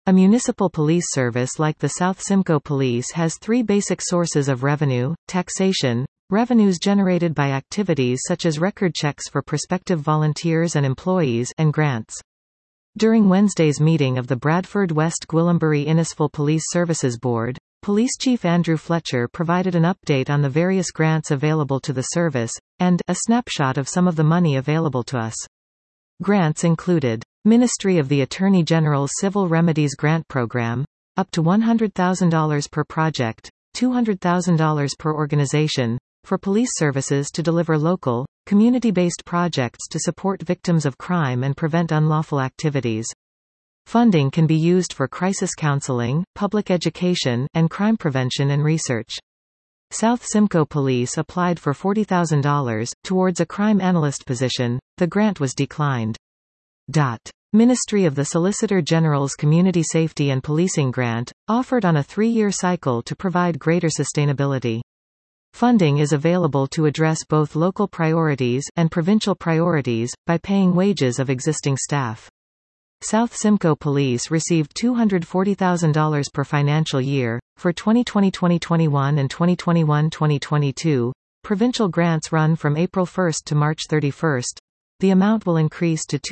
A municipal police service like the South Simcoe Police has three basic sources of revenue: taxation, revenues generated by activities such as record checks for prospective volunteers and employees, and grants. During Wednesday's meeting of the Bradford West Gwillimbury Innisfil Police Services Board, Police Chief Andrew Fletcher provided an update on the various grants available to the service, and a snapshot of some of the money available to us. Grants included Ministry of the Attorney General's Civil Remedies Grant Program, up to $100,000 per project, $200,000 per organization, for police services to deliver local, community-based projects to support victims of crime and prevent unlawful activities. Funding can be used for crisis counseling, public education, and crime prevention and research. South Simcoe Police applied for $40,000 towards a crime analyst position. The grant was declined. Ministry of the Solicitor General's Community Safety and Policing Grant, offered on a 3-year cycle to provide greater sustainability. Funding is available to address both local priorities and provincial priorities, by paying wages of existing staff. South Simcoe Police received $240,000 per financial year, for 2020-2021 and 2021-2022. Provincial grants run from April 1 to March 31. The amount will increase to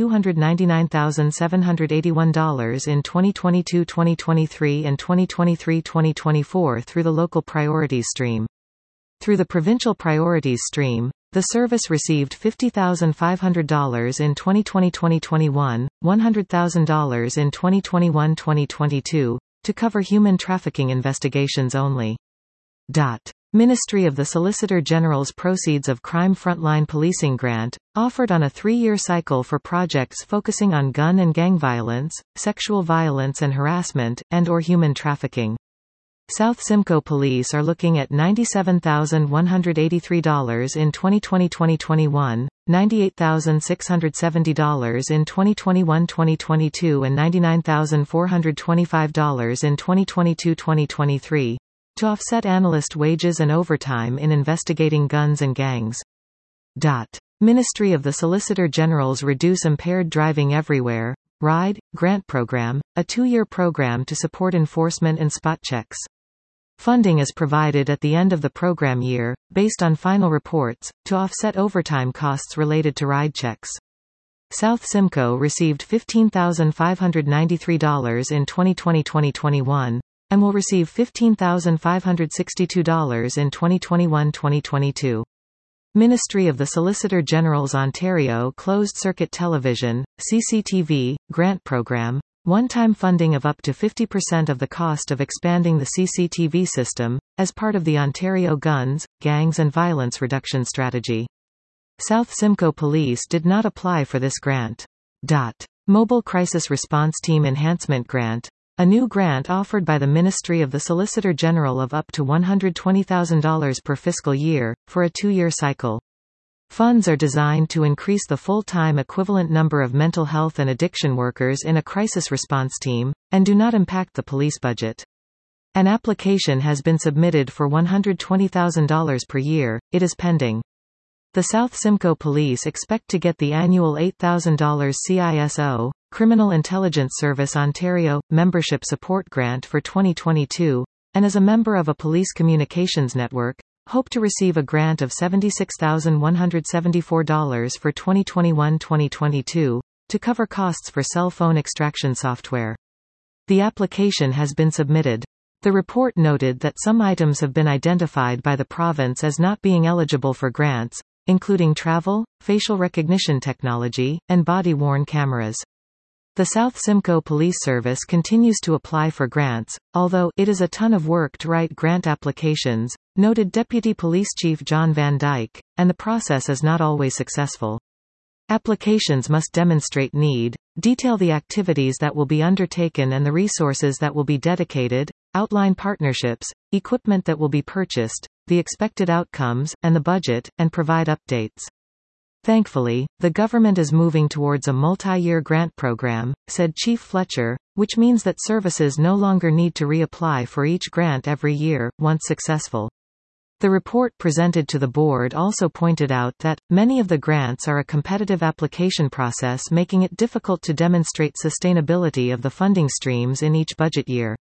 $299,781 in 2022-2023 and 2023-2024 through the local priorities stream. Through the provincial priorities stream, the service received $50,500 in 2020-2021, $100,000 in 2021-2022, to cover human trafficking investigations only. Ministry of the Solicitor General's Proceeds of Crime Frontline Policing Grant, offered on a 3-year cycle for projects focusing on gun and gang violence, sexual violence and harassment, and/or human trafficking. South Simcoe Police are looking at $97,183 in 2020-2021, $98,670 in 2021-2022 and $99,425 in 2022-2023. To offset analyst wages and overtime in investigating guns and gangs. Ministry of the Solicitor General's Reduce Impaired Driving Everywhere, RIDE, grant program, a 2-year program to support enforcement and spot checks. Funding is provided at the end of the program year, based on final reports, to offset overtime costs related to ride checks. South Simcoe received $15,593 in 2020-2021, and will receive $15,562 in 2021-2022. Ministry of the Solicitor General's Ontario Closed Circuit Television, CCTV, grant program, one-time funding of up to 50% of the cost of expanding the CCTV system, as part of the Ontario Guns, Gangs and Violence Reduction Strategy. South Simcoe Police did not apply for this grant. Mobile Crisis Response Team Enhancement Grant, a new grant offered by the Ministry of the Solicitor General of up to $120,000 per fiscal year, for a 2-year cycle. Funds are designed to increase the full-time equivalent number of mental health and addiction workers in a crisis response team, and do not impact the police budget. An application has been submitted for $120,000 per year. It is pending. The South Simcoe Police expect to get the annual $8,000 CISO, Criminal Intelligence Service Ontario, membership support grant for 2022, and as a member of a police communications network, hope to receive a grant of $76,174 for 2021-2022, to cover costs for cell phone extraction software. The application has been submitted. The report noted that some items have been identified by the province as not being eligible for grants, including travel, facial recognition technology, and body-worn cameras. The South Simcoe Police Service continues to apply for grants, although it is a ton of work to write grant applications, noted Deputy Police Chief John Van Dyke, and the process is not always successful. Applications must demonstrate need, detail the activities that will be undertaken and the resources that will be dedicated, outline partnerships, equipment that will be purchased, the expected outcomes, and the budget, and provide updates. Thankfully, the government is moving towards a multi-year grant program, said Chief Fletcher, which means that services no longer need to reapply for each grant every year, once successful. The report presented to the board also pointed out that, many of the grants are a competitive application process, making it difficult to demonstrate sustainability of the funding streams in each budget year.